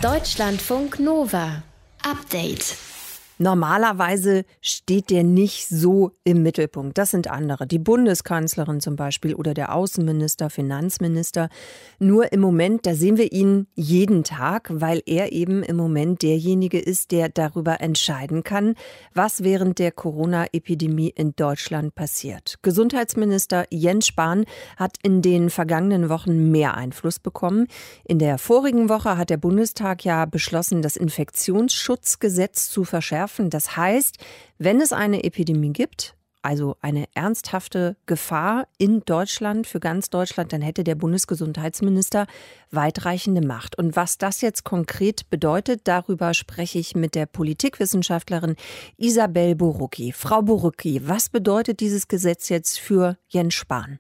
Deutschlandfunk Nova. Update. Normalerweise steht der nicht so im Mittelpunkt. Das sind andere, die Bundeskanzlerin zum Beispiel oder der Außenminister, Finanzminister. Nur im Moment, da sehen wir ihn jeden Tag, weil er eben im Moment derjenige ist, der darüber entscheiden kann, was während der Corona-Epidemie in Deutschland passiert. Gesundheitsminister Jens Spahn hat in den vergangenen Wochen mehr Einfluss bekommen. In der vorigen Woche hat der Bundestag ja beschlossen, das Infektionsschutzgesetz zu verschärfen. Das heißt, wenn es eine Epidemie gibt, also eine ernsthafte Gefahr in Deutschland, für ganz Deutschland, dann hätte der Bundesgesundheitsminister weitreichende Macht. Und was das jetzt konkret bedeutet, darüber spreche ich mit der Politikwissenschaftlerin Isabel Borucki. Frau Borucki, was bedeutet dieses Gesetz jetzt für Jens Spahn?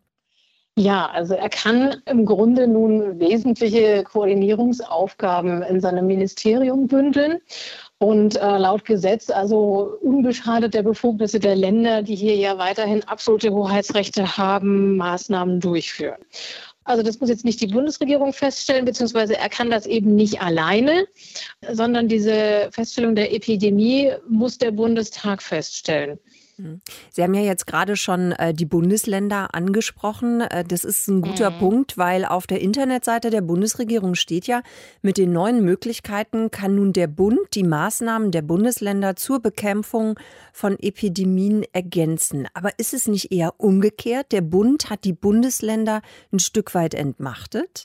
Ja, also er kann im Grunde nun wesentliche Koordinierungsaufgaben in seinem Ministerium bündeln. Und laut Gesetz also unbeschadet der Befugnisse der Länder, die hier ja weiterhin absolute Hoheitsrechte haben, Maßnahmen durchführen. Also das muss jetzt nicht die Bundesregierung feststellen, beziehungsweise er kann das eben nicht alleine, sondern diese Feststellung der Epidemie muss der Bundestag feststellen. Sie haben ja jetzt gerade schon die Bundesländer angesprochen. Das ist ein guter Punkt, weil auf der Internetseite der Bundesregierung steht ja, mit den neuen Möglichkeiten kann nun der Bund die Maßnahmen der Bundesländer zur Bekämpfung von Epidemien ergänzen. Aber ist es nicht eher umgekehrt? Der Bund hat die Bundesländer ein Stück weit entmachtet?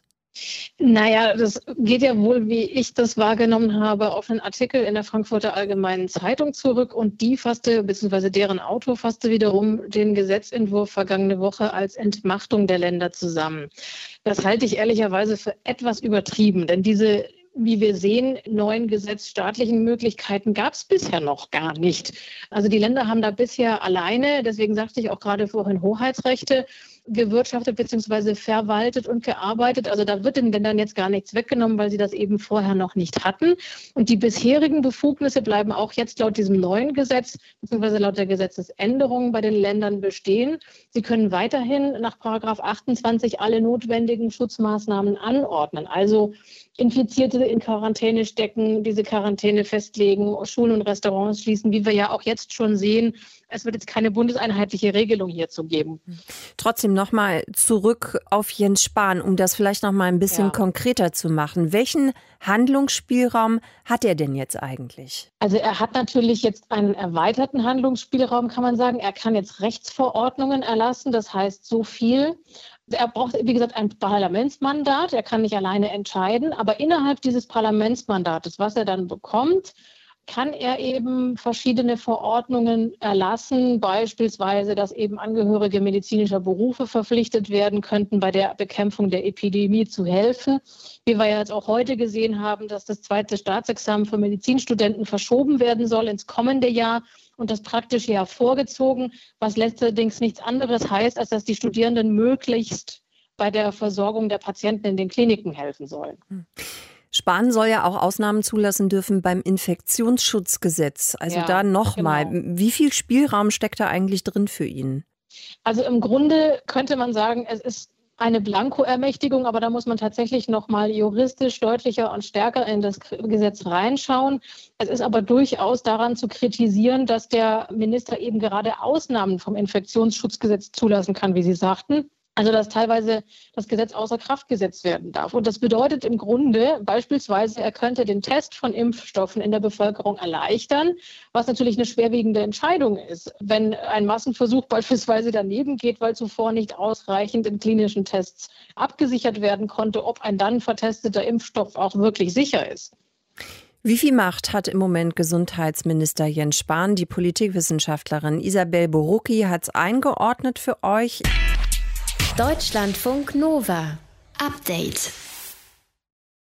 Naja, das geht ja wohl, wie ich das wahrgenommen habe, auf einen Artikel in der Frankfurter Allgemeinen Zeitung zurück und die fasste, beziehungsweise deren Autor fasste wiederum den Gesetzentwurf vergangene Woche als Entmachtung der Länder zusammen. Das halte ich ehrlicherweise für etwas übertrieben, denn diese, wie wir sehen, neuen gesetzsstaatlichen Möglichkeiten gab es bisher noch gar nicht. Also die Länder haben da bisher alleine, deswegen sagte ich auch gerade vorhin Hoheitsrechte, gewirtschaftet bzw. verwaltet und gearbeitet. Also da wird den Ländern jetzt gar nichts weggenommen, weil sie das eben vorher noch nicht hatten. Und die bisherigen Befugnisse bleiben auch jetzt laut diesem neuen Gesetz bzw. laut der Gesetzesänderung bei den Ländern bestehen. Sie können weiterhin nach § 28 alle notwendigen Schutzmaßnahmen anordnen. Also Infizierte in Quarantäne stecken, diese Quarantäne festlegen, Schulen und Restaurants schließen, wie wir ja auch jetzt schon sehen. Es wird jetzt keine bundeseinheitliche Regelung hierzu geben. Trotzdem nochmal zurück auf Jens Spahn, um das vielleicht noch mal ein bisschen konkreter zu machen. Welchen Handlungsspielraum hat er denn jetzt eigentlich? Also er hat natürlich jetzt einen erweiterten Handlungsspielraum, kann man sagen. Er kann jetzt Rechtsverordnungen erlassen, das heißt so viel. Er braucht, wie gesagt, ein Parlamentsmandat. Er kann nicht alleine entscheiden. Aber innerhalb dieses Parlamentsmandates, was er dann bekommt, kann er eben verschiedene Verordnungen erlassen, beispielsweise, dass eben Angehörige medizinischer Berufe verpflichtet werden könnten, bei der Bekämpfung der Epidemie zu helfen. Wie wir ja jetzt auch heute gesehen haben, dass das zweite Staatsexamen für Medizinstudenten verschoben werden soll ins kommende Jahr und das praktische Jahr vorgezogen, was letztendlich nichts anderes heißt, als dass die Studierenden möglichst bei der Versorgung der Patienten in den Kliniken helfen sollen. Spahn soll ja auch Ausnahmen zulassen dürfen beim Infektionsschutzgesetz. Also da nochmal, Wie viel Spielraum steckt da eigentlich drin für ihn? Also im Grunde könnte man sagen, es ist eine Blankoermächtigung, aber da muss man tatsächlich nochmal juristisch deutlicher und stärker in das Gesetz reinschauen. Es ist aber durchaus daran zu kritisieren, dass der Minister eben gerade Ausnahmen vom Infektionsschutzgesetz zulassen kann, wie Sie sagten. Also dass teilweise das Gesetz außer Kraft gesetzt werden darf. Und das bedeutet im Grunde beispielsweise, er könnte den Test von Impfstoffen in der Bevölkerung erleichtern, was natürlich eine schwerwiegende Entscheidung ist. Wenn ein Massenversuch beispielsweise daneben geht, weil zuvor nicht ausreichend in klinischen Tests abgesichert werden konnte, ob ein dann vertesteter Impfstoff auch wirklich sicher ist. Wie viel Macht hat im Moment Gesundheitsminister Jens Spahn? Die Politikwissenschaftlerin Isabel Borucki hat es eingeordnet für euch. Deutschlandfunk Nova. Update.